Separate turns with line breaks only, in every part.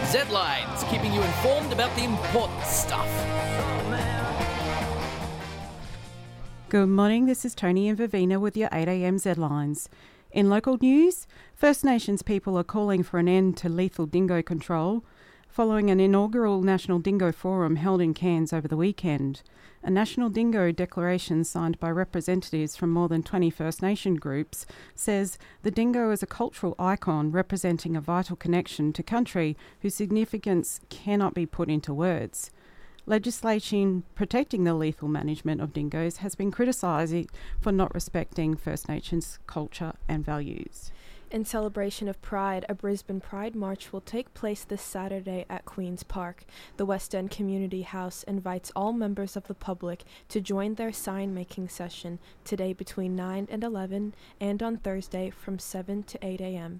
Z-Lines, keeping you informed about the important stuff.
Good morning, this is Tony and Vivina with your 8am Z-Lines. In local news, First Nations people are calling for an end to lethal dingo control following an inaugural National Dingo Forum held in Cairns over the weekend. A National Dingo Declaration signed by representatives from more than 20 First Nation groups says the dingo is a cultural icon representing a vital connection to country whose significance cannot be put into words. Legislation protecting the lethal management of dingoes has been criticised for not respecting First Nations culture and values.
In celebration of Pride, a Brisbane Pride March will take place this Saturday at Queen's Park. The West End Community House invites all members of the public to join their sign-making session today between 9 and 11 and on Thursday from 7 to 8 a.m.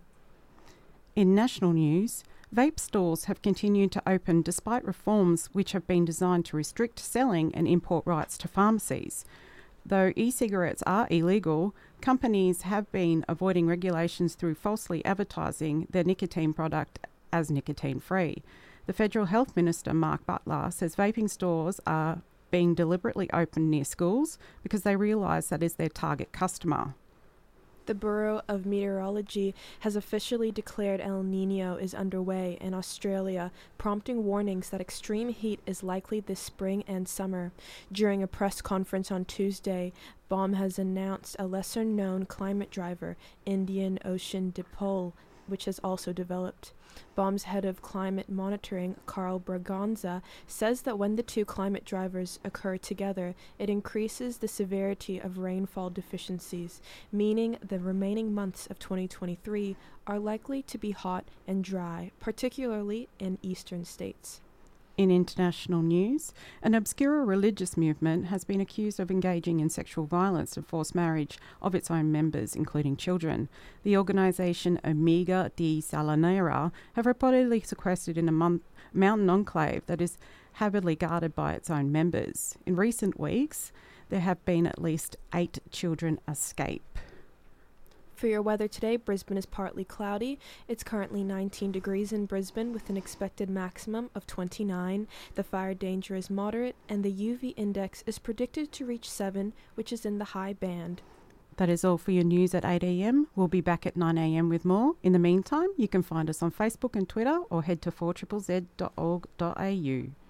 In national news, vape stores have continued to open despite reforms which have been designed to restrict selling and import rights to pharmacies. Though e-cigarettes are illegal, companies have been avoiding regulations through falsely advertising their nicotine product as nicotine-free. The Federal Health Minister, Mark Butler, says vaping stores are being deliberately opened near schools because they realise that is their target customer.
The Bureau of Meteorology has officially declared El Niño is underway in Australia, prompting warnings that extreme heat is likely this spring and summer. During a press conference on Tuesday, BOM has announced a lesser-known climate driver, Indian Ocean Dipole, which has also developed. BOM's head of climate monitoring, Carl Braganza, says that when the two climate drivers occur together, it increases the severity of rainfall deficiencies, meaning the remaining months of 2023 are likely to be hot and dry, particularly in eastern states.
In international news, an obscure religious movement has been accused of engaging in sexual violence and forced marriage of its own members, including children. The organisation Amiga de Salanera have reportedly sequestered in a mountain enclave that is heavily guarded by its own members. In recent weeks, there have been at least 8 children escape.
For your weather today, Brisbane is partly cloudy. It's currently 19 degrees in Brisbane with an expected maximum of 29. The fire danger is moderate and the UV index is predicted to reach 7, which is in the high band.
That is all for your news at 8am. We'll be back at 9am with more. In the meantime, you can find us on Facebook and Twitter or head to 4ZZZ.org.au.